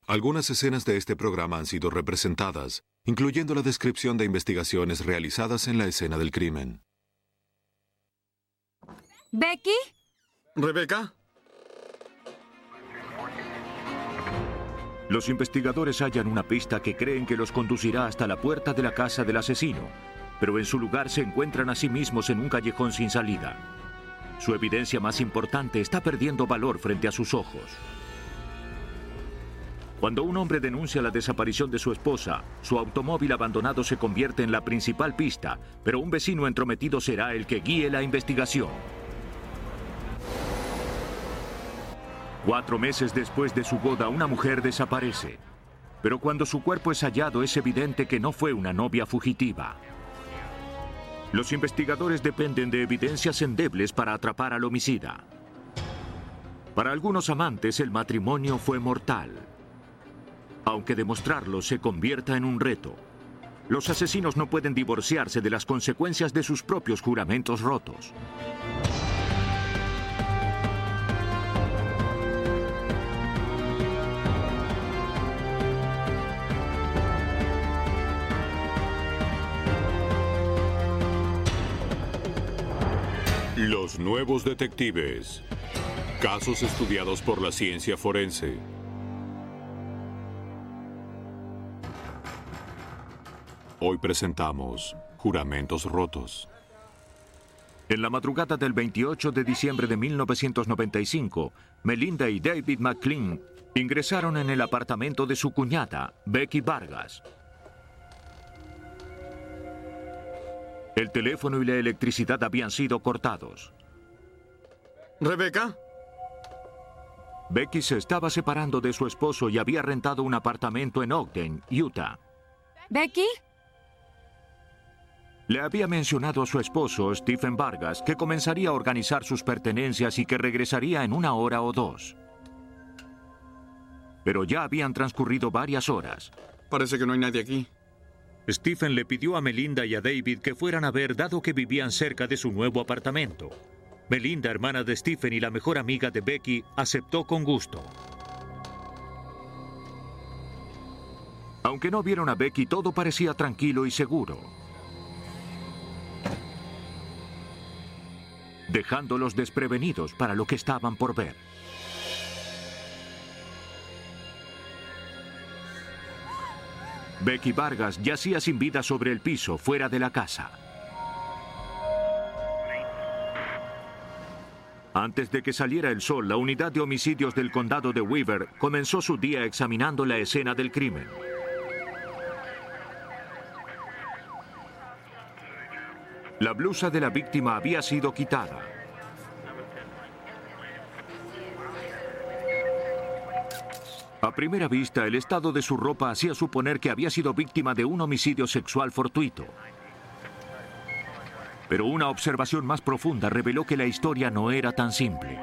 Algunas escenas de este programa han sido representadas, incluyendo la descripción de investigaciones realizadas en la escena del crimen. ¿Becky? ¿Rebecca? Los investigadores hallan una pista que creen que los conducirá hasta la puerta de la casa del asesino, pero en su lugar se encuentran a sí mismos en un callejón sin salida. Su evidencia más importante está perdiendo valor frente a sus ojos. Cuando un hombre denuncia la desaparición de su esposa, su automóvil abandonado se convierte en la principal pista, pero un vecino entrometido será el que guíe la investigación. 4 meses después de su boda, una mujer desaparece. Pero cuando su cuerpo es hallado, es evidente que no fue una novia fugitiva. Los investigadores dependen de evidencias endebles para atrapar al homicida. Para algunos amantes, el matrimonio fue mortal, aunque demostrarlo se convierta en un reto. Los asesinos no pueden divorciarse de las consecuencias de sus propios juramentos rotos. Los nuevos detectives. Casos estudiados por la ciencia forense. Hoy presentamos Juramentos Rotos. En la madrugada del 28 de diciembre de 1995, Melinda y David McLean ingresaron en el apartamento de su cuñada, Becky Vargas. El teléfono y la electricidad habían sido cortados. ¿Rebecca? Becky se estaba separando de su esposo y había rentado un apartamento en Ogden, Utah. ¿Becky? Le había mencionado a su esposo, Stephen Vargas, que comenzaría a organizar sus pertenencias y que regresaría en 1 hora o 2. Pero ya habían transcurrido varias horas. Parece que no hay nadie aquí. Stephen le pidió a Melinda y a David que fueran a ver, dado que vivían cerca de su nuevo apartamento. Melinda, hermana de Stephen y la mejor amiga de Becky, aceptó con gusto. Aunque no vieron a Becky, todo parecía tranquilo y seguro, dejándolos desprevenidos para lo que estaban por ver. Becky Vargas yacía sin vida sobre el piso, fuera de la casa. Antes de que saliera el sol, la unidad de homicidios del condado de Weaver comenzó su día examinando la escena del crimen. La blusa de la víctima había sido quitada. A primera vista, el estado de su ropa hacía suponer que había sido víctima de un homicidio sexual fortuito. Pero una observación más profunda reveló que la historia no era tan simple.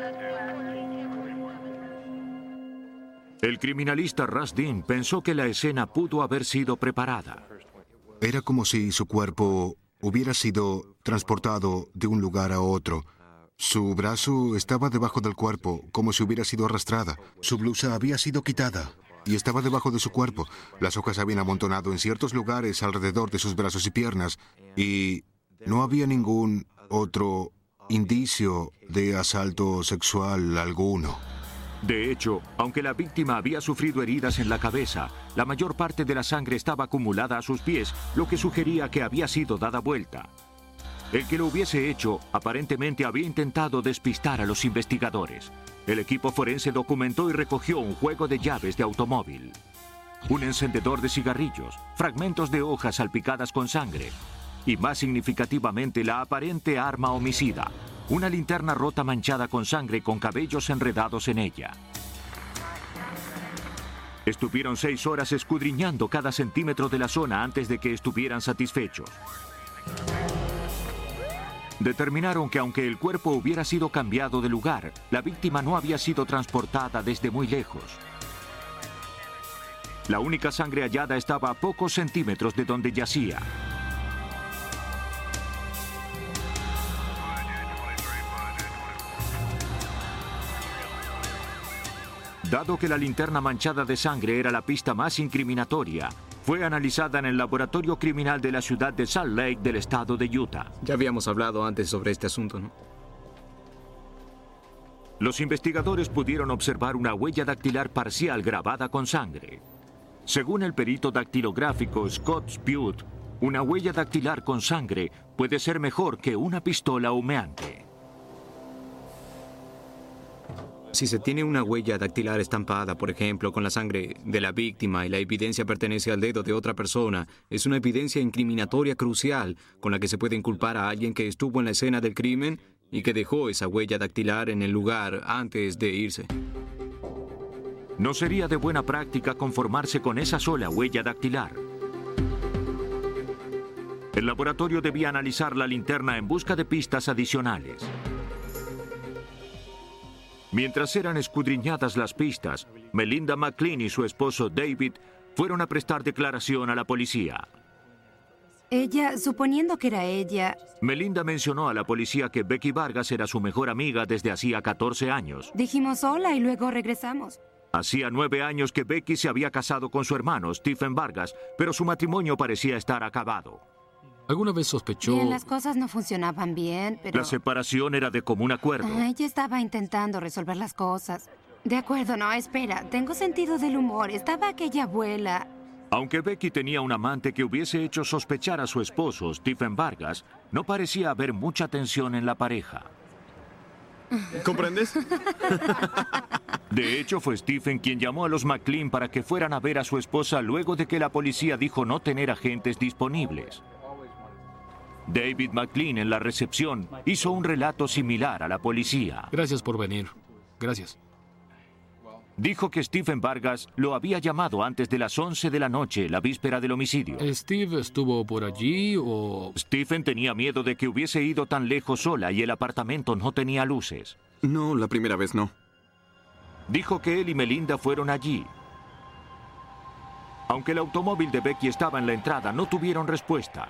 El criminalista Russ Dean pensó que la escena pudo haber sido preparada. Era como si su cuerpo hubiera sido transportado de un lugar a otro. Su brazo estaba debajo del cuerpo, como si hubiera sido arrastrada. Su blusa había sido quitada y estaba debajo de su cuerpo. Las hojas habían amontonado en ciertos lugares alrededor de sus brazos y piernas, y no había ningún otro indicio de asalto sexual alguno. De hecho, aunque la víctima había sufrido heridas en la cabeza, la mayor parte de la sangre estaba acumulada a sus pies, lo que sugería que había sido dada vuelta. El que lo hubiese hecho aparentemente había intentado despistar a los investigadores. El equipo forense documentó y recogió un juego de llaves de automóvil, un encendedor de cigarrillos, fragmentos de hojas salpicadas con sangre y, más significativamente, la aparente arma homicida, una linterna rota manchada con sangre con cabellos enredados en ella. Estuvieron 6 horas escudriñando cada centímetro de la zona antes de que estuvieran satisfechos. Determinaron que aunque el cuerpo hubiera sido cambiado de lugar, la víctima no había sido transportada desde muy lejos. La única sangre hallada estaba a pocos centímetros de donde yacía. Dado que la linterna manchada de sangre era la pista más incriminatoria, fue analizada en el laboratorio criminal de la ciudad de Salt Lake del estado de Utah. Ya habíamos hablado antes sobre este asunto, ¿no? Los investigadores pudieron observar una huella dactilar parcial grabada con sangre. Según el perito dactilográfico Scott Spute, una huella dactilar con sangre puede ser mejor que una pistola humeante. Si se tiene una huella dactilar estampada, por ejemplo, con la sangre de la víctima y la evidencia pertenece al dedo de otra persona, es una evidencia incriminatoria crucial con la que se puede inculpar a alguien que estuvo en la escena del crimen y que dejó esa huella dactilar en el lugar antes de irse. No sería de buena práctica conformarse con esa sola huella dactilar. El laboratorio debía analizar la linterna en busca de pistas adicionales. Mientras eran escudriñadas las pistas, Melinda McLean y su esposo David fueron a prestar declaración a la policía. Ella, suponiendo que era ella... Melinda mencionó a la policía que Becky Vargas era su mejor amiga desde hacía 14 años. Dijimos hola y luego regresamos. Hacía 9 años que Becky se había casado con su hermano, Stephen Vargas, pero su matrimonio parecía estar acabado. ¿Alguna vez sospechó...? Bien, las cosas no funcionaban bien, pero... La separación era de común acuerdo. Ella estaba intentando resolver las cosas. De acuerdo, no, espera. Tengo sentido del humor. Estaba aquella abuela... Aunque Becky tenía un amante que hubiese hecho sospechar a su esposo, Stephen Vargas, no parecía haber mucha tensión en la pareja. ¿Comprendes? De hecho, fue Stephen quien llamó a los McLean para que fueran a ver a su esposa luego de que la policía dijo no tener agentes disponibles. David McLean en la recepción hizo un relato similar a la policía. Gracias por venir. Gracias. Dijo que Stephen Vargas lo había llamado antes de las 11 de la noche, la víspera del homicidio. ¿Steve estuvo por allí o...? Stephen tenía miedo de que hubiese ido tan lejos sola y el apartamento no tenía luces. No, la primera vez no. Dijo que él y Melinda fueron allí. Aunque el automóvil de Becky estaba en la entrada, no tuvieron respuesta.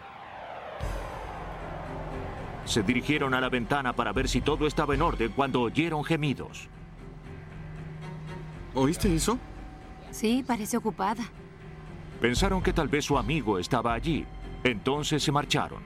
Se dirigieron a la ventana para ver si todo estaba en orden cuando oyeron gemidos. ¿Oíste eso? Sí, parece ocupada. Pensaron que tal vez su amigo estaba allí. Entonces se marcharon.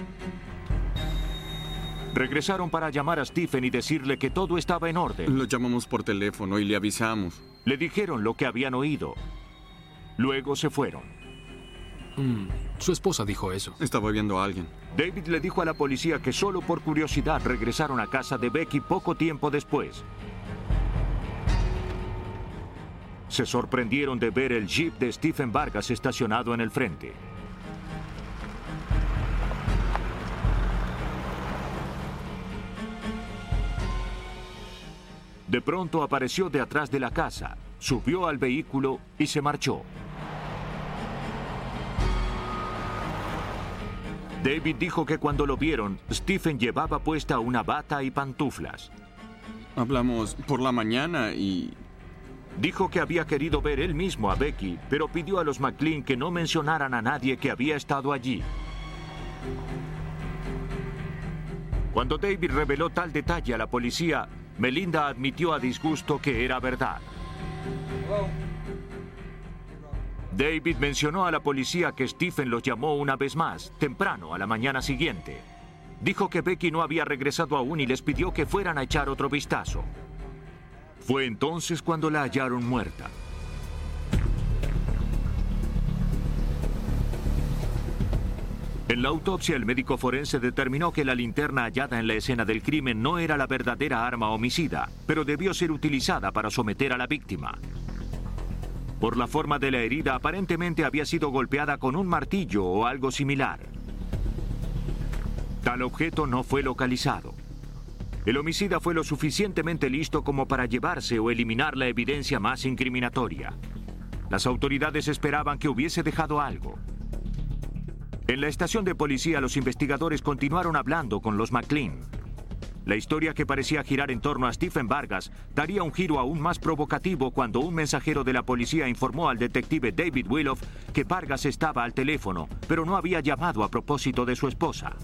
Regresaron para llamar a Stephen y decirle que todo estaba en orden. Lo llamamos por teléfono y le avisamos. Le dijeron lo que habían oído. Luego se fueron. Su esposa dijo eso. Estaba viendo a alguien. David le dijo a la policía que solo por curiosidad regresaron a casa de Becky poco tiempo después. Se sorprendieron de ver el jeep de Stephen Vargas estacionado en el frente. De pronto apareció de atrás de la casa, subió al vehículo y se marchó. David dijo que cuando lo vieron, Stephen llevaba puesta una bata y pantuflas. Hablamos por la mañana y... Dijo que había querido ver él mismo a Becky, pero pidió a los McLean que no mencionaran a nadie que había estado allí. Cuando David reveló tal detalle a la policía, Melinda admitió a disgusto que era verdad. David mencionó a la policía que Stephen los llamó una vez más, temprano a la mañana siguiente. Dijo que Becky no había regresado aún y les pidió que fueran a echar otro vistazo. Fue entonces cuando la hallaron muerta. En la autopsia, el médico forense determinó que la linterna hallada en la escena del crimen no era la verdadera arma homicida, pero debió ser utilizada para someter a la víctima. Por la forma de la herida, aparentemente había sido golpeada con un martillo o algo similar. Tal objeto no fue localizado. El homicida fue lo suficientemente listo como para llevarse o eliminar la evidencia más incriminatoria. Las autoridades esperaban que hubiese dejado algo. En la estación de policía, los investigadores continuaron hablando con los McLean. La historia, que parecía girar en torno a Stephen Vargas, daría un giro aún más provocativo cuando un mensajero de la policía informó al detective David Willoff que Vargas estaba al teléfono, pero no había llamado a propósito de su esposa.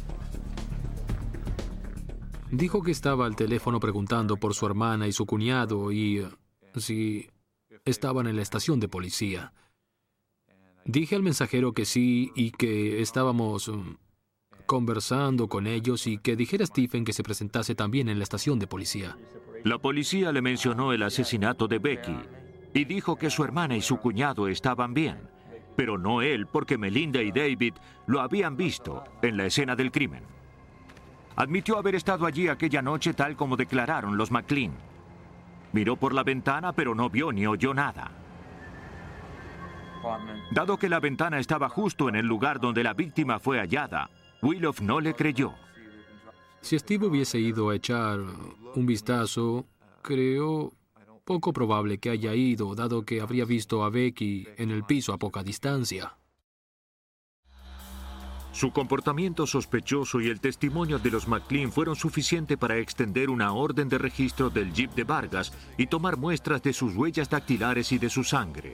Dijo que estaba al teléfono preguntando por su hermana y su cuñado y si estaban en la estación de policía. Dije al mensajero que sí y que estábamos conversando con ellos y que dijera a Stephen que se presentase también en la estación de policía. La policía le mencionó el asesinato de Becky y dijo que su hermana y su cuñado estaban bien, pero no él, porque Melinda y David lo habían visto en la escena del crimen. Admitió haber estado allí aquella noche tal como declararon los McLean. Miró por la ventana, pero no vio ni oyó nada. Dado que la ventana estaba justo en el lugar donde la víctima fue hallada, Willoff no le creyó. Si Steve hubiese ido a echar un vistazo, creo poco probable que haya ido, dado que habría visto a Becky en el piso a poca distancia. Su comportamiento sospechoso y el testimonio de los McLean fueron suficientes para extender una orden de registro del jeep de Vargas y tomar muestras de sus huellas dactilares y de su sangre.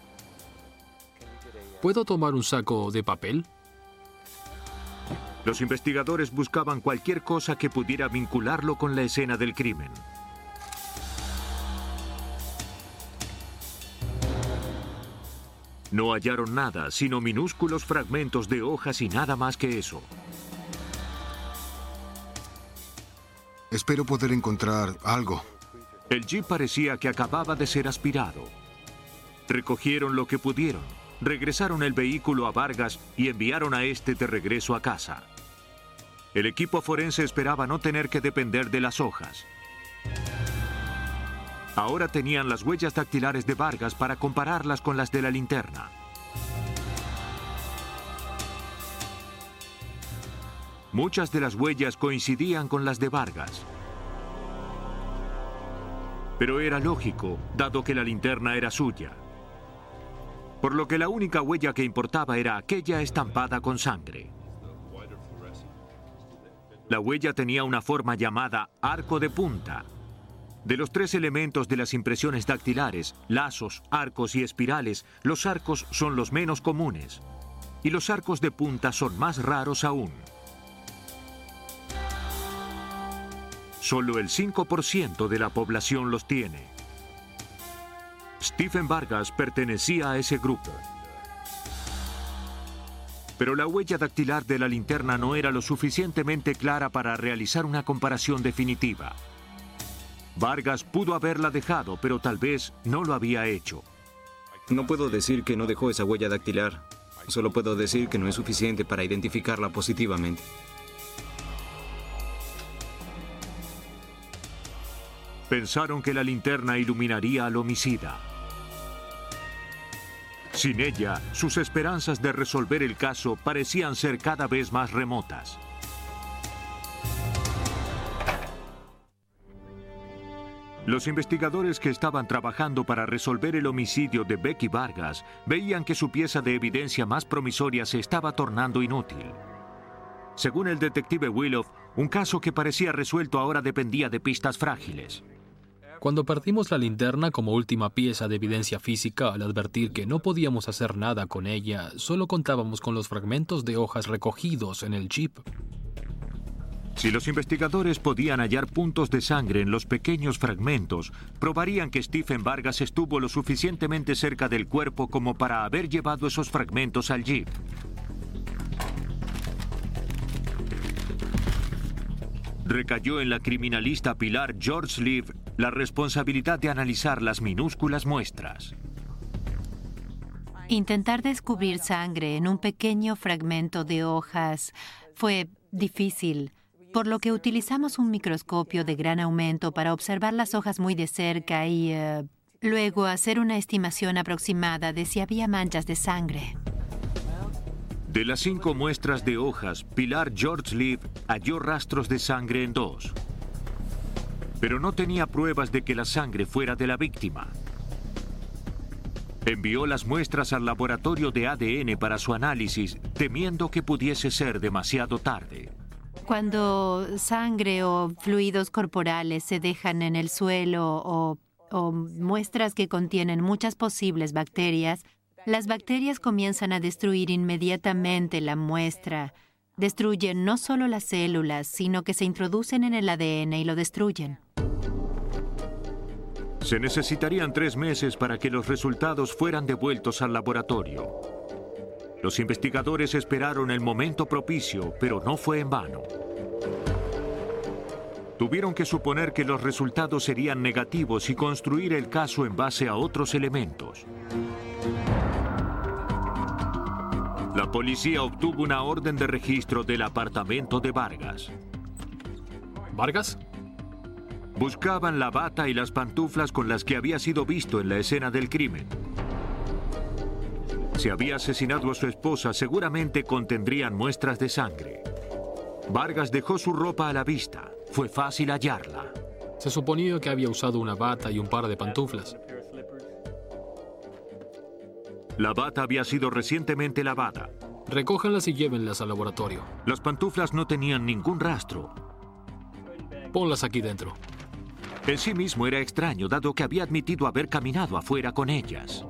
¿Puedo tomar un saco de papel? Los investigadores buscaban cualquier cosa que pudiera vincularlo con la escena del crimen. No hallaron nada, sino minúsculos fragmentos de hojas y nada más que eso. Espero poder encontrar algo. El jeep parecía que acababa de ser aspirado. Recogieron lo que pudieron, regresaron el vehículo a Vargas y enviaron a este de regreso a casa. El equipo forense esperaba no tener que depender de las hojas. Ahora tenían las huellas dactilares de Vargas para compararlas con las de la linterna. Muchas de las huellas coincidían con las de Vargas. Pero era lógico, dado que la linterna era suya. Por lo que la única huella que importaba era aquella estampada con sangre. La huella tenía una forma llamada arco de punta. De los tres elementos de las impresiones dactilares, lazos, arcos y espirales, los arcos son los menos comunes. Y los arcos de punta son más raros aún. Solo el 5% de la población los tiene. Stephen Vargas pertenecía a ese grupo. Pero la huella dactilar de la linterna no era lo suficientemente clara para realizar una comparación definitiva. Vargas pudo haberla dejado, pero tal vez no lo había hecho. No puedo decir que no dejó esa huella dactilar. Solo puedo decir que no es suficiente para identificarla positivamente. Pensaron que la linterna iluminaría al homicida. Sin ella, sus esperanzas de resolver el caso parecían ser cada vez más remotas. Los investigadores que estaban trabajando para resolver el homicidio de Becky Vargas veían que su pieza de evidencia más promisoria se estaba tornando inútil. Según el detective Willoff, un caso que parecía resuelto ahora dependía de pistas frágiles. Cuando partimos la linterna como última pieza de evidencia física, al advertir que no podíamos hacer nada con ella, solo contábamos con los fragmentos de hojas recogidos en el jeep. Si los investigadores podían hallar puntos de sangre en los pequeños fragmentos, probarían que Stephen Vargas estuvo lo suficientemente cerca del cuerpo como para haber llevado esos fragmentos al jeep. Recayó en la criminalista Pilar George Leaf la responsabilidad de analizar las minúsculas muestras. Intentar descubrir sangre en un pequeño fragmento de hojas fue difícil, por lo que utilizamos un microscopio de gran aumento para observar las hojas muy de cerca y luego hacer una estimación aproximada de si había manchas de sangre. De las 5 muestras de hojas, Pilar George Leaf halló rastros de sangre en 2. Pero no tenía pruebas de que la sangre fuera de la víctima. Envió las muestras al laboratorio de ADN para su análisis, temiendo que pudiese ser demasiado tarde. Cuando sangre o fluidos corporales se dejan en el suelo o muestras que contienen muchas posibles bacterias, las bacterias comienzan a destruir inmediatamente la muestra. Destruyen no solo las células, sino que se introducen en el ADN y lo destruyen. Se necesitarían 3 meses para que los resultados fueran devueltos al laboratorio. Los investigadores esperaron el momento propicio, pero no fue en vano. Tuvieron que suponer que los resultados serían negativos y construir el caso en base a otros elementos. La policía obtuvo una orden de registro del apartamento de Vargas. ¿Vargas? Buscaban la bata y las pantuflas con las que había sido visto en la escena del crimen. Si había asesinado a su esposa, seguramente contendrían muestras de sangre. Vargas dejó su ropa a la vista. Fue fácil hallarla. Se suponía que había usado una bata y un par de pantuflas. La bata había sido recientemente lavada. Recójanlas y llévenlas al laboratorio. Las pantuflas no tenían ningún rastro. Ponlas aquí dentro. En sí mismo era extraño, dado que había admitido haber caminado afuera con ellas.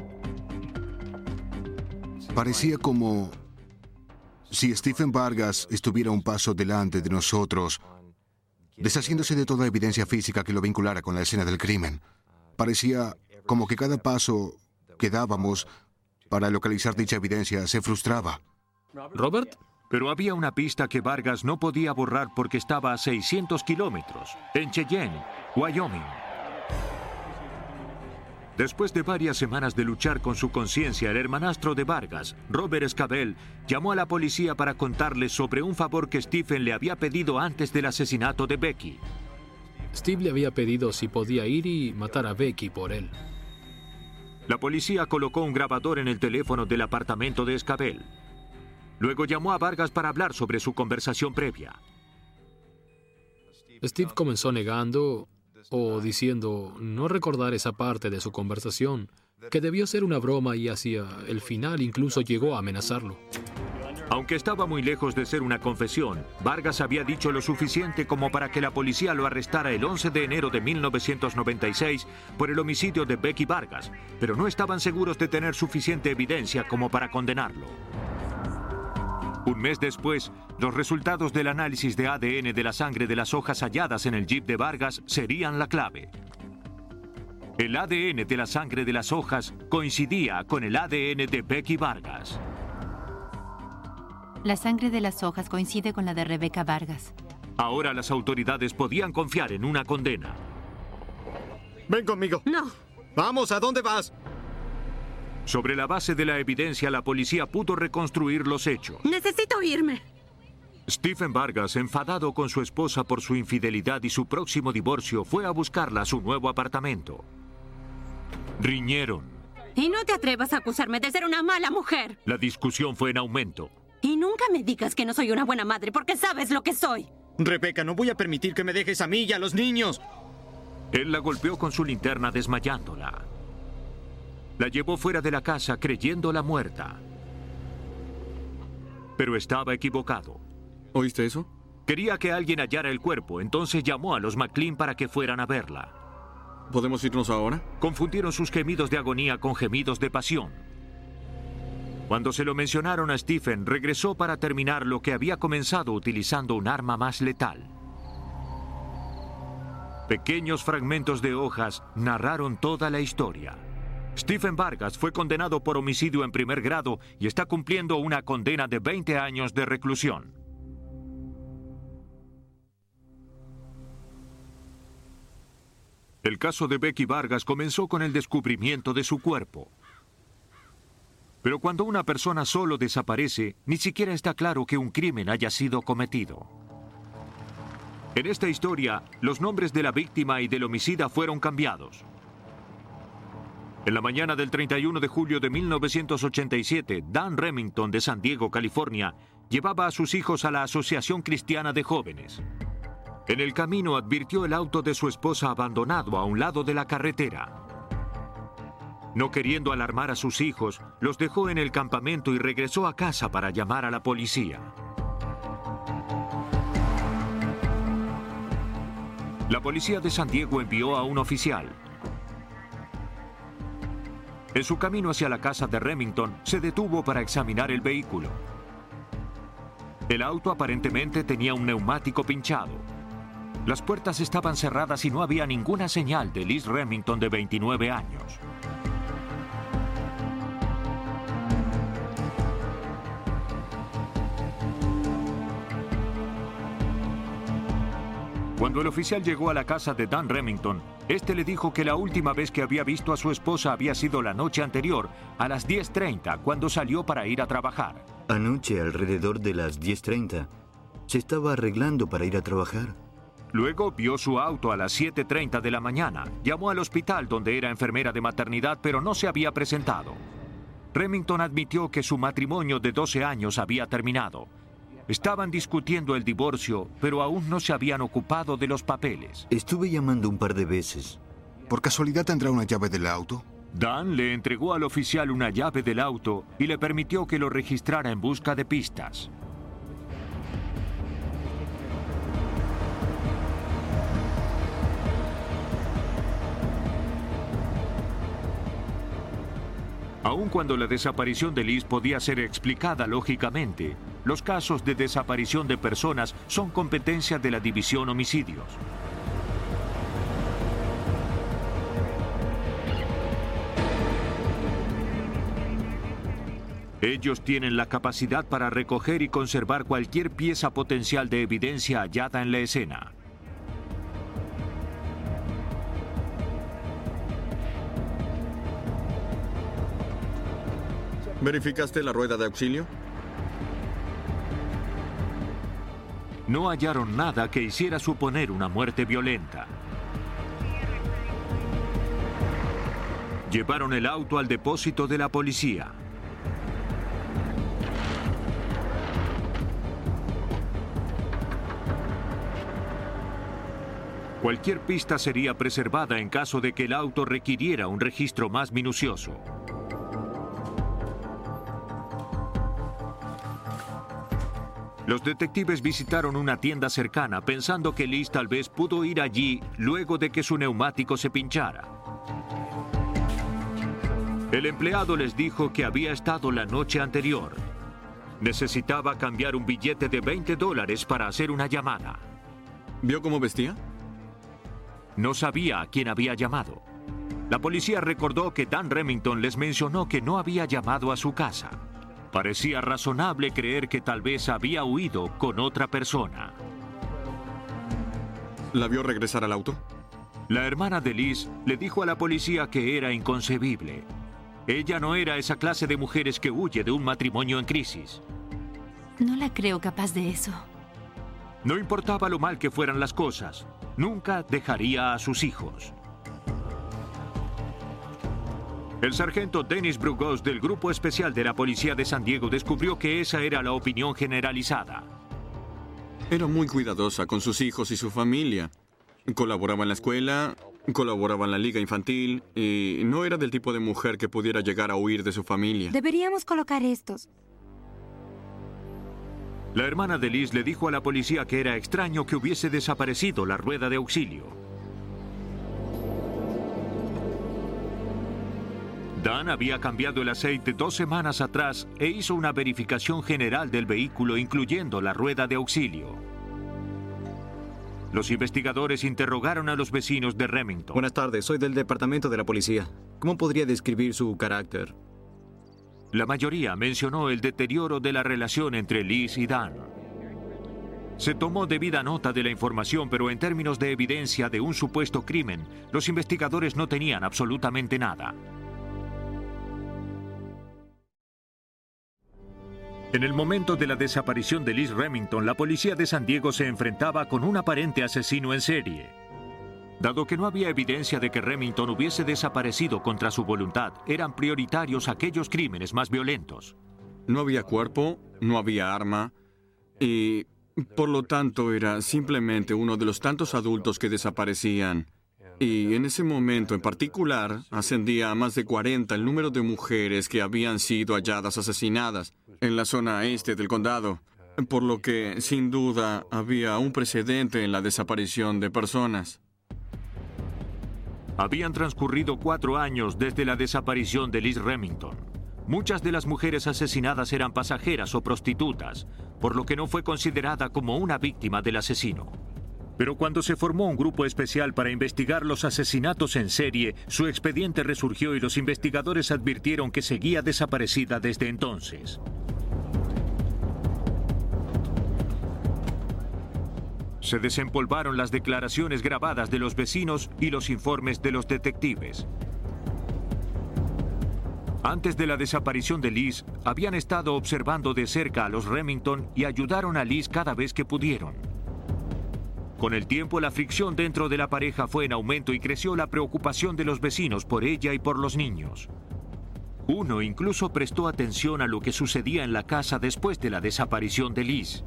Parecía como si Stephen Vargas estuviera un paso delante de nosotros, deshaciéndose de toda evidencia física que lo vinculara con la escena del crimen. Parecía como que cada paso que dábamos para localizar dicha evidencia se frustraba. ¿Robert? Pero había una pista que Vargas no podía borrar porque estaba a 600 kilómetros, en Cheyenne, Wyoming. Después de varias semanas de luchar con su conciencia, el hermanastro de Vargas, Robert Scavell, llamó a la policía para contarles sobre un favor que Stephen le había pedido antes del asesinato de Becky. Steve le había pedido si podía ir y matar a Becky por él. La policía colocó un grabador en el teléfono del apartamento de Scavell. Luego llamó a Vargas para hablar sobre su conversación previa. Steve comenzó negando o diciendo no recordar esa parte de su conversación, que debió ser una broma, y hacia el final incluso llegó a amenazarlo. Aunque estaba muy lejos de ser una confesión, Vargas había dicho lo suficiente como para que la policía lo arrestara el 11 de enero de 1996 por el homicidio de Becky Vargas, pero no estaban seguros de tener suficiente evidencia como para condenarlo. Un mes después, los resultados del análisis de ADN de la sangre de las hojas halladas en el jeep de Vargas serían la clave. El ADN de la sangre de las hojas coincidía con el ADN de Becky Vargas. La sangre de las hojas coincide con la de Rebecca Vargas. Ahora las autoridades podían confiar en una condena. Ven conmigo. No. Vamos, ¿a dónde vas? Sobre la base de la evidencia, la policía pudo reconstruir los hechos. Necesito irme. Stephen Vargas, enfadado con su esposa por su infidelidad y su próximo divorcio, fue a buscarla a su nuevo apartamento. Riñeron. Y no te atrevas a acusarme de ser una mala mujer. La discusión fue en aumento. Y nunca me digas que no soy una buena madre, porque sabes lo que soy. Rebecca, no voy a permitir que me dejes a mí y a los niños. Él la golpeó con su linterna, desmayándola. La llevó fuera de la casa creyéndola muerta. Pero estaba equivocado. ¿Oíste eso? Quería que alguien hallara el cuerpo, entonces llamó a los McLean para que fueran a verla. ¿Podemos irnos ahora? Confundieron sus gemidos de agonía con gemidos de pasión. Cuando se lo mencionaron a Stephen, regresó para terminar lo que había comenzado utilizando un arma más letal. Pequeños fragmentos de hojas narraron toda la historia. Stephen Vargas fue condenado por homicidio en primer grado y está cumpliendo una condena de 20 años de reclusión. El caso de Becky Vargas comenzó con el descubrimiento de su cuerpo. Pero cuando una persona solo desaparece, ni siquiera está claro que un crimen haya sido cometido. En esta historia, los nombres de la víctima y del homicida fueron cambiados. En la mañana del 31 de julio de 1987, Dan Remington de San Diego, California, llevaba a sus hijos a la Asociación Cristiana de Jóvenes. En el camino advirtió el auto de su esposa abandonado a un lado de la carretera. No queriendo alarmar a sus hijos, los dejó en el campamento y regresó a casa para llamar a la policía. La policía de San Diego envió a un oficial. En su camino hacia la casa de Remington, se detuvo para examinar el vehículo. El auto aparentemente tenía un neumático pinchado. Las puertas estaban cerradas y no había ninguna señal de Liz Remington, de 29 años. Cuando el oficial llegó a la casa de Dan Remington, este le dijo que la última vez que había visto a su esposa había sido la noche anterior, a las 10:30, cuando salió para ir a trabajar. Anoche, alrededor de las 10:30, se estaba arreglando para ir a trabajar. Luego vio su auto a las 7:30 de la mañana. Llamó al hospital donde era enfermera de maternidad, pero no se había presentado. Remington admitió que su matrimonio de 12 años había terminado. Estaban discutiendo el divorcio, pero aún no se habían ocupado de los papeles. Estuve llamando un par de veces. ¿Por casualidad tendrá una llave del auto? Dan le entregó al oficial una llave del auto y le permitió que lo registrara en busca de pistas. Aun cuando la desaparición de Liz podía ser explicada lógicamente, los casos de desaparición de personas son competencia de la División Homicidios. Ellos tienen la capacidad para recoger y conservar cualquier pieza potencial de evidencia hallada en la escena. ¿Verificaste la rueda de auxilio? No hallaron nada que hiciera suponer una muerte violenta. Llevaron el auto al depósito de la policía. Cualquier pista sería preservada en caso de que el auto requiriera un registro más minucioso. Los detectives visitaron una tienda cercana pensando que Liz tal vez pudo ir allí luego de que su neumático se pinchara. El empleado les dijo que había estado la noche anterior. Necesitaba cambiar un billete de $20 para hacer una llamada. ¿Vio cómo vestía? No sabía a quién había llamado. La policía recordó que Dan Remington les mencionó que no había llamado a su casa. Parecía razonable creer que tal vez había huido con otra persona. ¿La vio regresar al auto? La hermana de Liz le dijo a la policía que era inconcebible. Ella no era esa clase de mujeres que huye de un matrimonio en crisis. No la creo capaz de eso. No importaba lo mal que fueran las cosas, nunca dejaría a sus hijos. El sargento Dennis Brugos del Grupo Especial de la Policía de San Diego descubrió que esa era la opinión generalizada. Era muy cuidadosa con sus hijos y su familia. Colaboraba en la escuela, colaboraba en la liga infantil y no era del tipo de mujer que pudiera llegar a huir de su familia. Deberíamos colocar estos. La hermana de Liz le dijo a la policía que era extraño que hubiese desaparecido la rueda de auxilio. Dan había cambiado el aceite 2 semanas atrás e hizo una verificación general del vehículo, incluyendo la rueda de auxilio. Los investigadores interrogaron a los vecinos de Remington. Buenas tardes, soy del departamento de la policía. ¿Cómo podría describir su carácter? La mayoría mencionó el deterioro de la relación entre Liz y Dan. Se tomó debida nota de la información, pero en términos de evidencia de un supuesto crimen, los investigadores no tenían absolutamente nada. En el momento de la desaparición de Liz Remington, la policía de San Diego se enfrentaba con un aparente asesino en serie. Dado que no había evidencia de que Remington hubiese desaparecido contra su voluntad, eran prioritarios aquellos crímenes más violentos. No había cuerpo, no había arma y, por lo tanto, era simplemente uno de los tantos adultos que desaparecían. Y en ese momento en particular, ascendía a más de 40 el número de mujeres que habían sido halladas asesinadas en la zona este del condado, por lo que, sin duda, había un precedente en la desaparición de personas. Habían transcurrido 4 años desde la desaparición de Liz Remington. Muchas de las mujeres asesinadas eran pasajeras o prostitutas, por lo que no fue considerada como una víctima del asesino. Pero cuando se formó un grupo especial para investigar los asesinatos en serie, su expediente resurgió y los investigadores advirtieron que seguía desaparecida desde entonces. Se desempolvaron las declaraciones grabadas de los vecinos y los informes de los detectives. Antes de la desaparición de Liz, habían estado observando de cerca a los Remington y ayudaron a Liz cada vez que pudieron. Con el tiempo, la fricción dentro de la pareja fue en aumento y creció la preocupación de los vecinos por ella y por los niños. Uno incluso prestó atención a lo que sucedía en la casa después de la desaparición de Liz.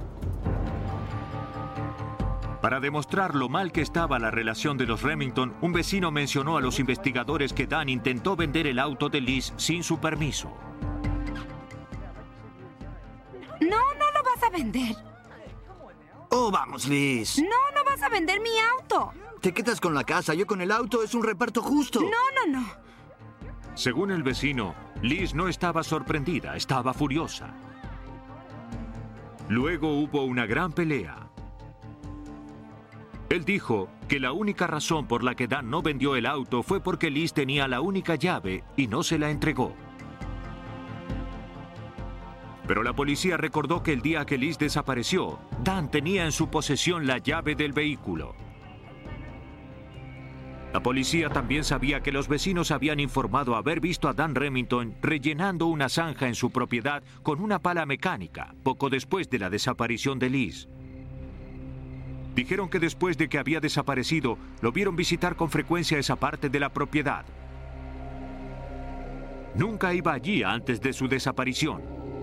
Para demostrar lo mal que estaba la relación de los Remington, un vecino mencionó a los investigadores que Dan intentó vender el auto de Liz sin su permiso. No, no lo vas a vender. Oh, vamos, Liz. No, no vas a vender mi auto. Te quedas con la casa, yo con el auto, es un reparto justo. No, no, no. Según el vecino, Liz no estaba sorprendida, estaba furiosa. Luego hubo una gran pelea. Él dijo que la única razón por la que Dan no vendió el auto fue porque Liz tenía la única llave y no se la entregó. Pero la policía recordó que el día que Liz desapareció, Dan tenía en su posesión la llave del vehículo. La policía también sabía que los vecinos habían informado haber visto a Dan Remington rellenando una zanja en su propiedad con una pala mecánica, poco después de la desaparición de Liz. Dijeron que después de que había desaparecido, lo vieron visitar con frecuencia esa parte de la propiedad. Nunca iba allí antes de su desaparición.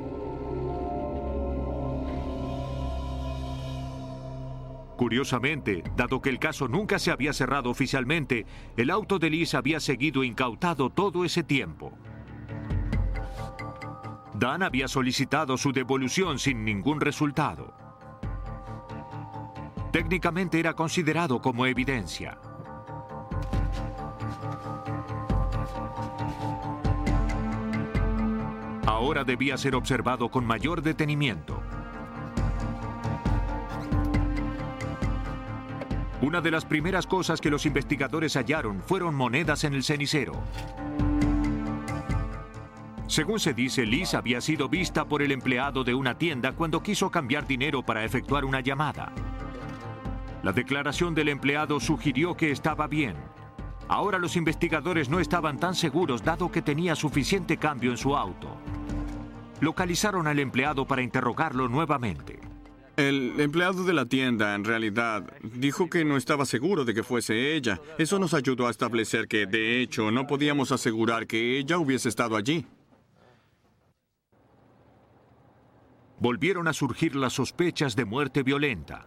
Curiosamente, dado que el caso nunca se había cerrado oficialmente, el auto de Liz había seguido incautado todo ese tiempo. Dan había solicitado su devolución sin ningún resultado. Técnicamente era considerado como evidencia. Ahora debía ser observado con mayor detenimiento. Una de las primeras cosas que los investigadores hallaron fueron monedas en el cenicero. Según se dice, Liz había sido vista por el empleado de una tienda cuando quiso cambiar dinero para efectuar una llamada. La declaración del empleado sugirió que estaba bien. Ahora los investigadores no estaban tan seguros dado que tenía suficiente cambio en su auto. Localizaron al empleado para interrogarlo nuevamente. El empleado de la tienda, en realidad, dijo que no estaba seguro de que fuese ella. Eso nos ayudó a establecer que, de hecho, no podíamos asegurar que ella hubiese estado allí. Volvieron a surgir las sospechas de muerte violenta.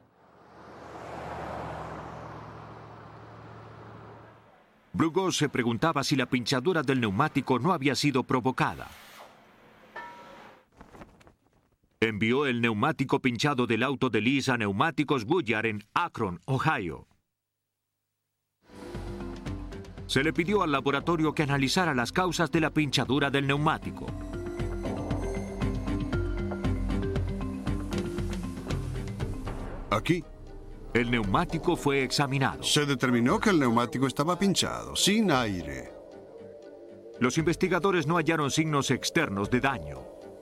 Brugos se preguntaba si la pinchadura del neumático no había sido provocada. Envió el neumático pinchado del auto de Liz a Neumáticos Goodyear en Akron, Ohio. Se le pidió al laboratorio que analizara las causas de la pinchadura del neumático. Aquí. El neumático fue examinado. Se determinó que el neumático estaba pinchado, sin aire. Los investigadores no hallaron signos externos de daño.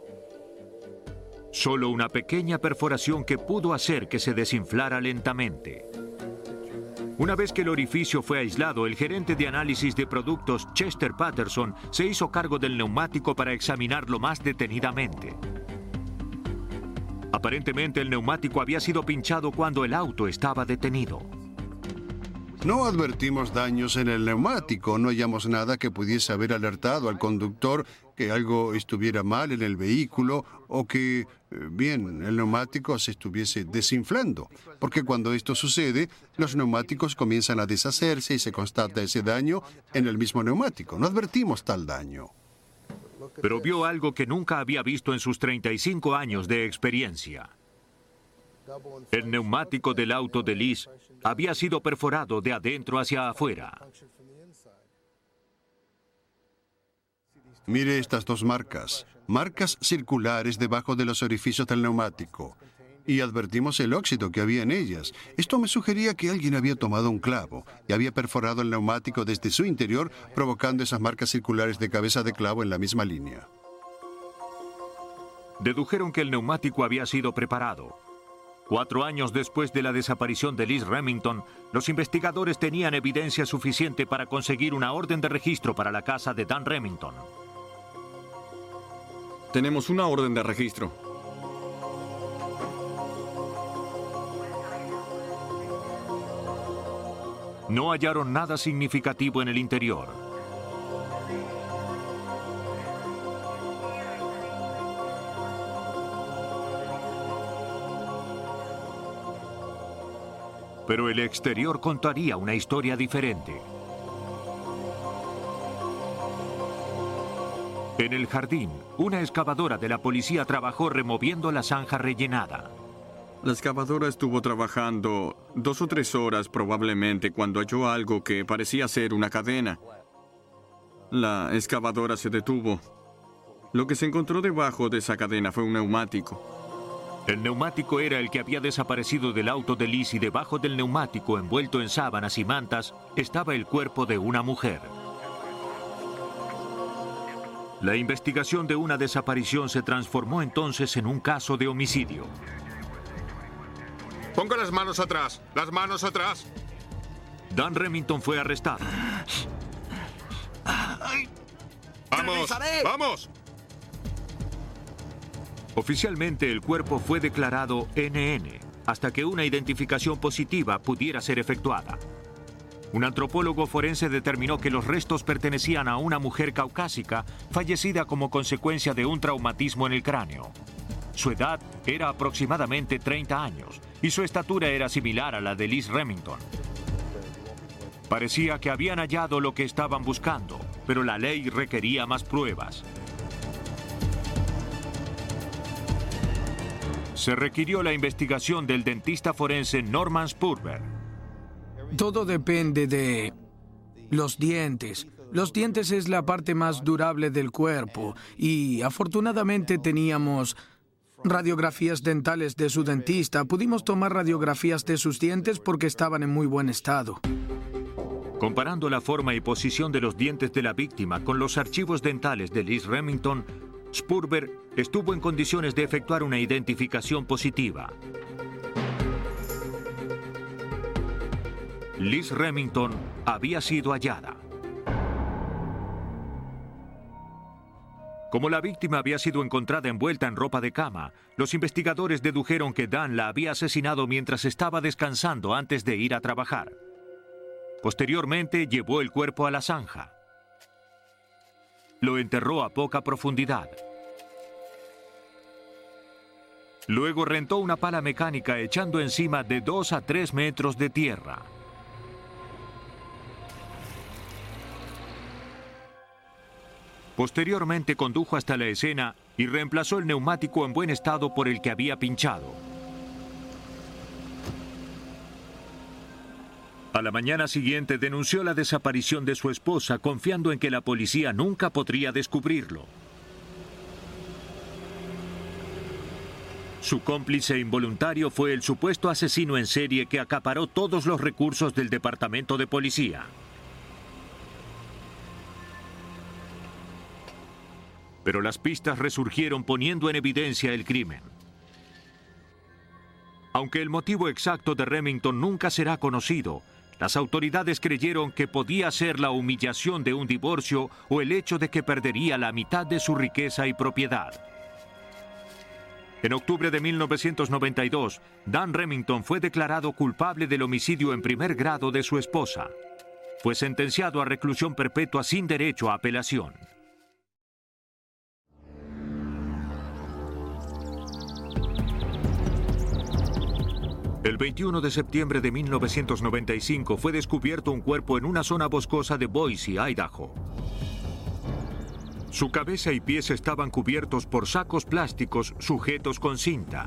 Solo una pequeña perforación que pudo hacer que se desinflara lentamente. Una vez que el orificio fue aislado, el gerente de análisis de productos, Chester Patterson, se hizo cargo del neumático para examinarlo más detenidamente. Aparentemente el neumático había sido pinchado cuando el auto estaba detenido. No advertimos daños en el neumático, no hallamos nada que pudiese haber alertado al conductor que algo estuviera mal en el vehículo o que, el neumático se estuviese desinflando. Porque cuando esto sucede, los neumáticos comienzan a deshacerse y se constata ese daño en el mismo neumático. No advertimos tal daño. Pero vio algo que nunca había visto en sus 35 años de experiencia. El neumático del auto de Liz había sido perforado de adentro hacia afuera. Mire estas dos marcas circulares debajo de los orificios del neumático. y advertimos el óxido que había en ellas. Esto me sugería que alguien había tomado un clavo y había perforado el neumático desde su interior, provocando esas marcas circulares de cabeza de clavo en la misma línea. Dedujeron que el neumático había sido preparado. 4 años después de la desaparición de Liz Remington, los investigadores tenían evidencia suficiente para conseguir una orden de registro para la casa de Dan Remington. Tenemos una orden de registro. No hallaron nada significativo en el interior. Pero el exterior contaría una historia diferente. En el jardín, una excavadora de la policía trabajó removiendo la zanja rellenada. La excavadora estuvo trabajando 2 o 3 horas probablemente cuando halló algo que parecía ser una cadena. La excavadora se detuvo. Lo que se encontró debajo de esa cadena fue un neumático. El neumático era el que había desaparecido del auto de Liz y debajo del neumático, envuelto en sábanas y mantas, estaba el cuerpo de una mujer. La investigación de una desaparición se transformó entonces en un caso de homicidio. ¡Ponga las manos atrás! ¡Las manos atrás! Dan Remington fue arrestado. ¡Vamos! ¡Vamos! Oficialmente el cuerpo fue declarado NN, hasta que una identificación positiva pudiera ser efectuada. Un antropólogo forense determinó que los restos pertenecían a una mujer caucásica, fallecida como consecuencia de un traumatismo en el cráneo. Su edad era aproximadamente 30 años, y su estatura era similar a la de Liz Remington. Parecía que habían hallado lo que estaban buscando, pero la ley requería más pruebas. Se requirió la investigación del dentista forense Norman Spurber. Todo depende de los dientes. Los dientes es la parte más durable del cuerpo y afortunadamente teníamos radiografías dentales de su dentista. Pudimos tomar radiografías de sus dientes porque estaban en muy buen estado. Comparando la forma y posición de los dientes de la víctima con los archivos dentales de Liz Remington, Spurber estuvo en condiciones de efectuar una identificación positiva. Liz Remington había sido hallada. Como la víctima había sido encontrada envuelta en ropa de cama, los investigadores dedujeron que Dan la había asesinado mientras estaba descansando antes de ir a trabajar. Posteriormente llevó el cuerpo a la zanja. Lo enterró a poca profundidad. Luego rentó una pala mecánica echando encima de 2 a 3 metros de tierra. Posteriormente condujo hasta la escena y reemplazó el neumático en buen estado por el que había pinchado. A la mañana siguiente denunció la desaparición de su esposa, confiando en que la policía nunca podría descubrirlo. Su cómplice involuntario fue el supuesto asesino en serie que acaparó todos los recursos del departamento de policía. Pero las pistas resurgieron poniendo en evidencia el crimen. Aunque el motivo exacto de Remington nunca será conocido, las autoridades creyeron que podía ser la humillación de un divorcio o el hecho de que perdería la mitad de su riqueza y propiedad. En octubre de 1992, Dan Remington fue declarado culpable del homicidio en primer grado de su esposa. Fue sentenciado a reclusión perpetua sin derecho a apelación. El 21 de septiembre de 1995 fue descubierto un cuerpo en una zona boscosa de Boise, Idaho. Su cabeza y pies estaban cubiertos por sacos plásticos sujetos con cinta.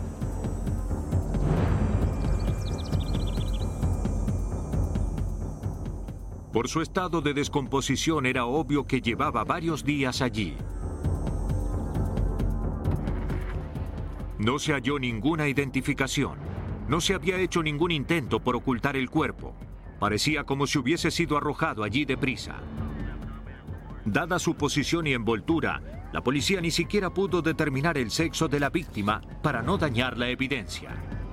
Por su estado de descomposición era obvio que llevaba varios días allí. No se halló ninguna identificación. No se había hecho ningún intento por ocultar el cuerpo. Parecía como si hubiese sido arrojado allí deprisa. Dada su posición y envoltura, la policía ni siquiera pudo determinar el sexo de la víctima para no dañar la evidencia.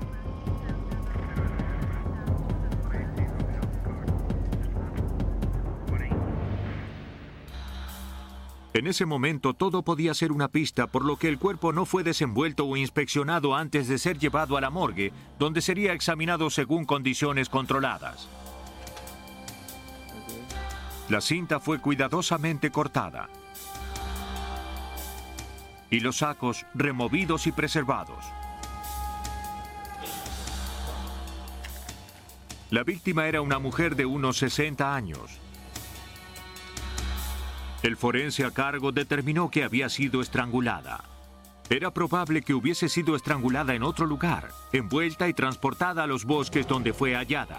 En ese momento todo podía ser una pista, por lo que el cuerpo no fue desenvuelto o inspeccionado antes de ser llevado a la morgue, donde sería examinado según condiciones controladas. La cinta fue cuidadosamente cortada y los sacos removidos y preservados. La víctima era una mujer de unos 60 años. El forense a cargo determinó que había sido estrangulada. Era probable que hubiese sido estrangulada en otro lugar, envuelta y transportada a los bosques donde fue hallada.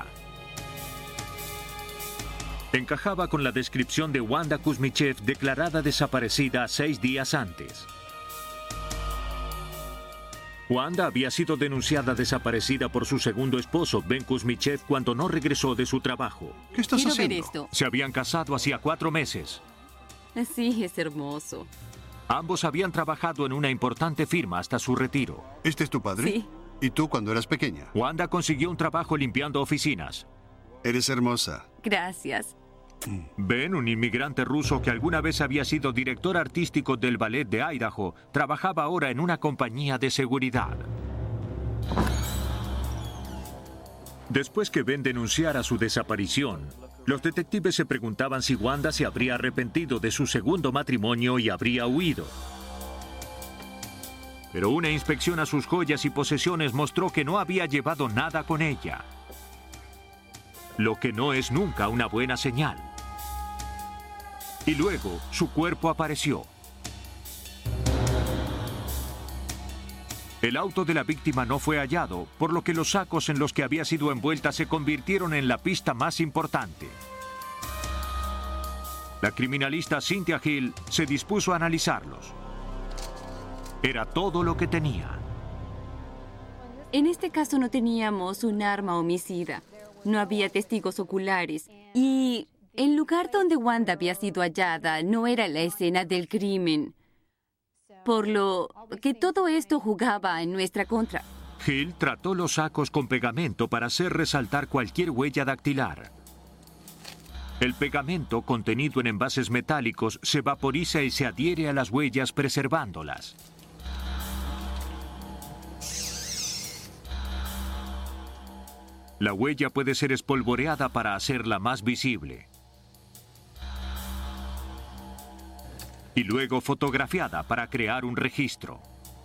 Encajaba con la descripción de Wanda Kuzmichev, declarada desaparecida 6 días antes. Wanda había sido denunciada desaparecida por su segundo esposo, Ben Kuzmichev, cuando no regresó de su trabajo. ¿Qué estás Quiero haciendo? ver esto. Se habían casado hacía 4 meses. Sí, es hermoso. Ambos habían trabajado en una importante firma hasta su retiro. ¿Este es tu padre? Sí. ¿Y tú cuando eras pequeña? Wanda consiguió un trabajo limpiando oficinas. Eres hermosa. Gracias. Ben, un inmigrante ruso que alguna vez había sido director artístico del ballet de Idaho, trabajaba ahora en una compañía de seguridad. Después que Ben denunciara su desaparición, los detectives se preguntaban si Wanda se habría arrepentido de su segundo matrimonio y habría huido. Pero una inspección a sus joyas y posesiones mostró que no había llevado nada con ella, lo que no es nunca una buena señal. Y luego, su cuerpo apareció. El auto de la víctima no fue hallado, por lo que los sacos en los que había sido envuelta se convirtieron en la pista más importante. La criminalista Cynthia Hill se dispuso a analizarlos. Era todo lo que tenía. En este caso no teníamos un arma homicida. No había testigos oculares. Y el lugar donde Wanda había sido hallada no era la escena del crimen. Por lo que todo esto jugaba en nuestra contra. Hill trató los sacos con pegamento para hacer resaltar cualquier huella dactilar. El pegamento, contenido en envases metálicos, se vaporiza y se adhiere a las huellas, preservándolas. La huella puede ser espolvoreada para hacerla más visible. Y luego fotografiada para crear un registro.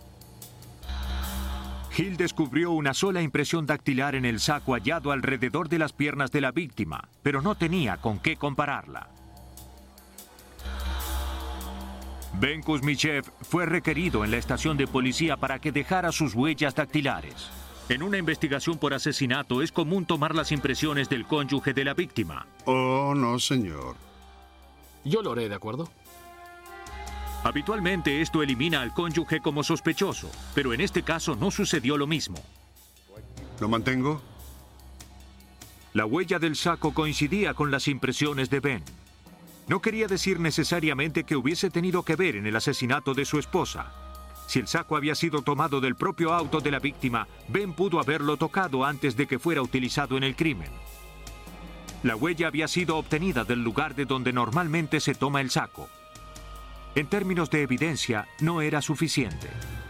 Hill descubrió una sola impresión dactilar en el saco hallado alrededor de las piernas de la víctima, pero no tenía con qué compararla. Ben Kuzmichev fue requerido en la estación de policía para que dejara sus huellas dactilares. En una investigación por asesinato es común tomar las impresiones del cónyuge de la víctima. Oh, no, señor. Yo lo haré, ¿de acuerdo? Habitualmente esto elimina al cónyuge como sospechoso, pero en este caso no sucedió lo mismo. ¿Lo mantengo? La huella del saco coincidía con las impresiones de Ben. No quería decir necesariamente que hubiese tenido que ver en el asesinato de su esposa. Si el saco había sido tomado del propio auto de la víctima, Ben pudo haberlo tocado antes de que fuera utilizado en el crimen. La huella había sido obtenida del lugar de donde normalmente se toma el saco. En términos de evidencia, no era suficiente.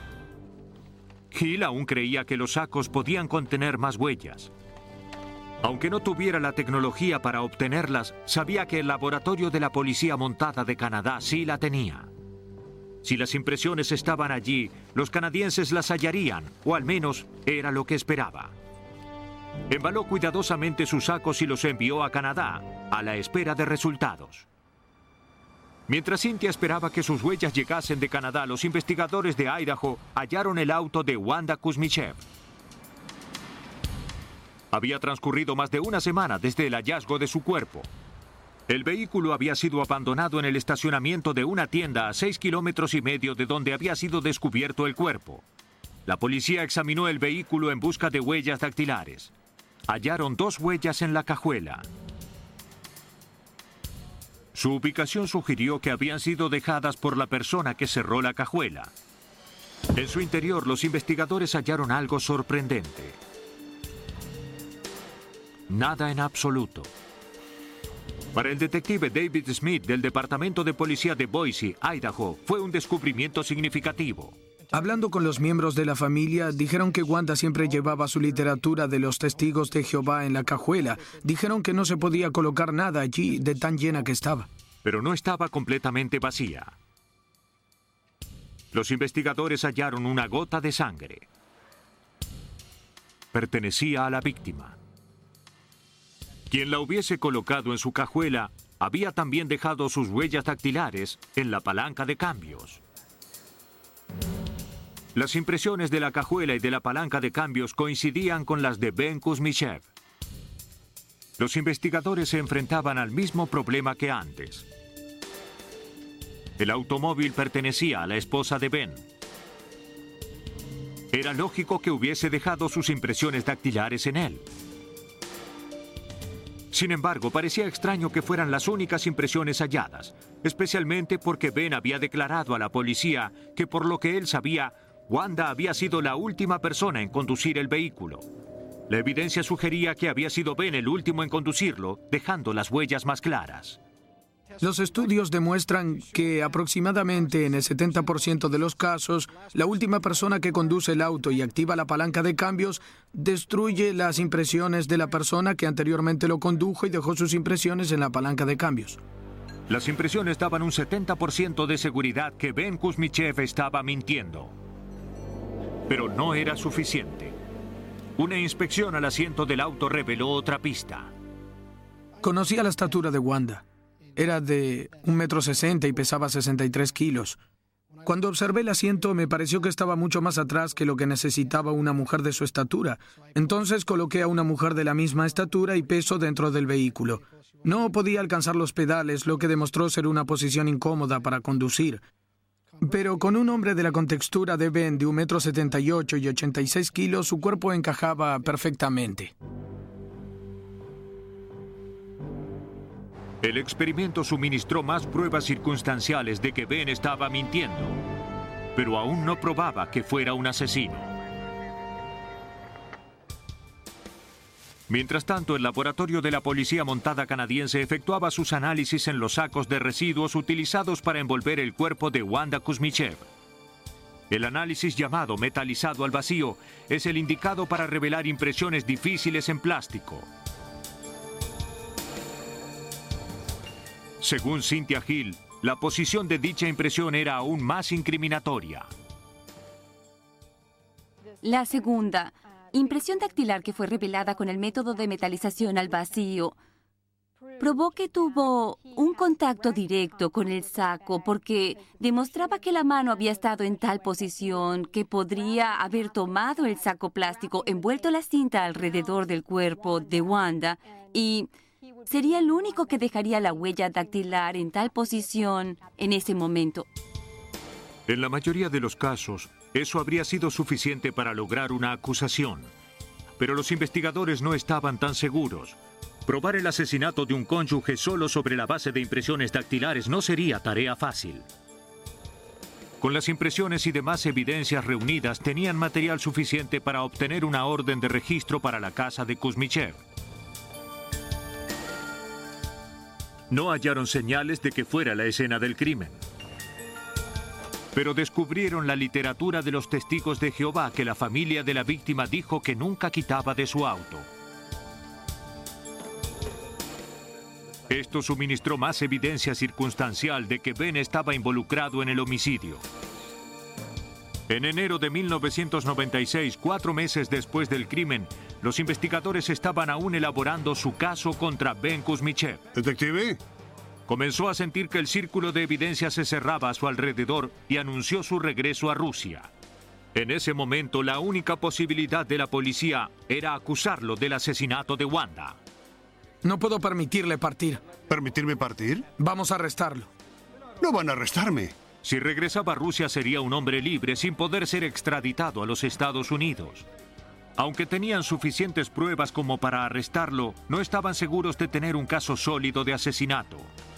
Hill aún creía que los sacos podían contener más huellas. Aunque no tuviera la tecnología para obtenerlas, sabía que el laboratorio de la Policía Montada de Canadá sí la tenía. Si las impresiones estaban allí, los canadienses las hallarían, o al menos era lo que esperaba. Embaló cuidadosamente sus sacos y los envió a Canadá, a la espera de resultados. Mientras Cynthia esperaba que sus huellas llegasen de Canadá, los investigadores de Idaho hallaron el auto de Wanda Kuzmichev. Había transcurrido más de una semana desde el hallazgo de su cuerpo. El vehículo había sido abandonado en el estacionamiento de una tienda a 6,5 kilómetros de donde había sido descubierto el cuerpo. La policía examinó el vehículo en busca de huellas dactilares. Hallaron 2 huellas en la cajuela. Su ubicación sugirió que habían sido dejadas por la persona que cerró la cajuela. En su interior, los investigadores hallaron algo sorprendente. Nada en absoluto. Para el detective David Smith del Departamento de Policía de Boise, Idaho, fue un descubrimiento significativo. Hablando con los miembros de la familia, dijeron que Wanda siempre llevaba su literatura de los testigos de Jehová en la cajuela. Dijeron que no se podía colocar nada allí de tan llena que estaba. Pero no estaba completamente vacía. Los investigadores hallaron una gota de sangre. Pertenecía a la víctima. Quien la hubiese colocado en su cajuela había también dejado sus huellas dactilares en la palanca de cambios. Las impresiones de la cajuela y de la palanca de cambios coincidían con las de Ben Kuzmichev. Los investigadores se enfrentaban al mismo problema que antes. El automóvil pertenecía a la esposa de Ben. Era lógico que hubiese dejado sus impresiones dactilares en él. Sin embargo, parecía extraño que fueran las únicas impresiones halladas, especialmente porque Ben había declarado a la policía que, por lo que él sabía, Wanda había sido la última persona en conducir el vehículo. La evidencia sugería que había sido Ben el último en conducirlo, dejando las huellas más claras. Los estudios demuestran que aproximadamente en el 70% de los casos, la última persona que conduce el auto y activa la palanca de cambios destruye las impresiones de la persona que anteriormente lo condujo y dejó sus impresiones en la palanca de cambios. Las impresiones daban un 70% de seguridad que Ben Kuzmichev estaba mintiendo. Pero no era suficiente. Una inspección al asiento del auto reveló otra pista. Conocía la estatura de Wanda. Era de 1,60 m y pesaba 63 kilos. Cuando observé el asiento, me pareció que estaba mucho más atrás que lo que necesitaba una mujer de su estatura. Entonces coloqué a una mujer de la misma estatura y peso dentro del vehículo. No podía alcanzar los pedales, lo que demostró ser una posición incómoda para conducir. Pero con un hombre de la contextura de Ben, de 1,78 m y 86 kilos, su cuerpo encajaba perfectamente. El experimento suministró más pruebas circunstanciales de que Ben estaba mintiendo, pero aún no probaba que fuera un asesino. Mientras tanto, el laboratorio de la Policía Montada canadiense efectuaba sus análisis en los sacos de residuos utilizados para envolver el cuerpo de Wanda Kuzmichev. El análisis llamado metalizado al vacío es el indicado para revelar impresiones difíciles en plástico. Según Cynthia Hill, la posición de dicha impresión era aún más incriminatoria. La segunda, impresión dactilar que fue revelada con el método de metalización al vacío, probó que tuvo un contacto directo con el saco porque demostraba que la mano había estado en tal posición que podría haber tomado el saco plástico, envuelto la cinta alrededor del cuerpo de Wanda y sería el único que dejaría la huella dactilar en tal posición en ese momento. En la mayoría de los casos, eso habría sido suficiente para lograr una acusación. Pero los investigadores no estaban tan seguros. Probar el asesinato de un cónyuge solo sobre la base de impresiones dactilares no sería tarea fácil. Con las impresiones y demás evidencias reunidas, tenían material suficiente para obtener una orden de registro para la casa de Kuzmichev. No hallaron señales de que fuera la escena del crimen. Pero descubrieron la literatura de los testigos de Jehová que la familia de la víctima dijo que nunca quitaba de su auto. Esto suministró más evidencia circunstancial de que Ben estaba involucrado en el homicidio. En enero de 1996, 4 meses después del crimen, los investigadores estaban aún elaborando su caso contra Ben Kuzmichev. ¿Detective? Comenzó a sentir que el círculo de evidencia se cerraba a su alrededor y anunció su regreso a Rusia. En ese momento, la única posibilidad de la policía era acusarlo del asesinato de Wanda. No puedo permitirle partir. ¿Permitirme partir? Vamos a arrestarlo. No van a arrestarme. Si regresaba a Rusia sería un hombre libre sin poder ser extraditado a los Estados Unidos. Aunque tenían suficientes pruebas como para arrestarlo, no estaban seguros de tener un caso sólido de asesinato.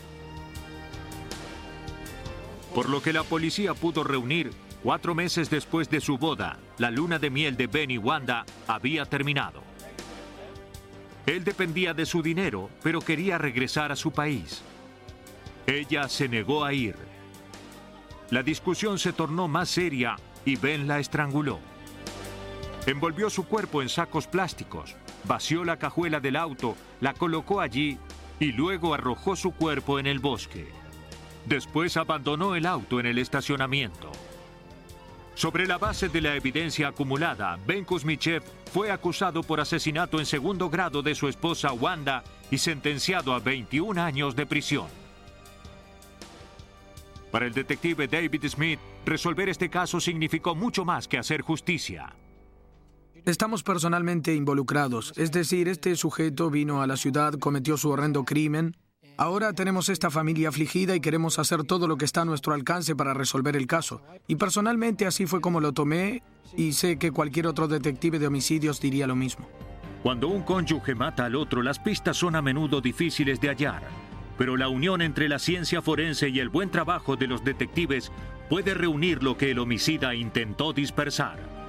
Por lo que la policía pudo reunir 4 meses después de su boda. La luna de miel de Ben y Wanda había terminado. Él dependía de su dinero, pero quería regresar a su país. Ella se negó a ir. La discusión se tornó más seria y Ben la estranguló. Envolvió su cuerpo en sacos plásticos, vació la cajuela del auto, la colocó allí y luego arrojó su cuerpo en el bosque. Después abandonó el auto en el estacionamiento. Sobre la base de la evidencia acumulada, Ben Kuzmichev fue acusado por asesinato en segundo grado de su esposa Wanda y sentenciado a 21 años de prisión. Para el detective David Smith, resolver este caso significó mucho más que hacer justicia. Estamos personalmente involucrados, es decir, este sujeto vino a la ciudad, cometió su horrendo crimen. Ahora tenemos esta familia afligida y queremos hacer todo lo que está a nuestro alcance para resolver el caso. Y personalmente así fue como lo tomé y sé que cualquier otro detective de homicidios diría lo mismo. Cuando un cónyuge mata al otro, las pistas son a menudo difíciles de hallar. Pero la unión entre la ciencia forense y el buen trabajo de los detectives puede reunir lo que el homicida intentó dispersar.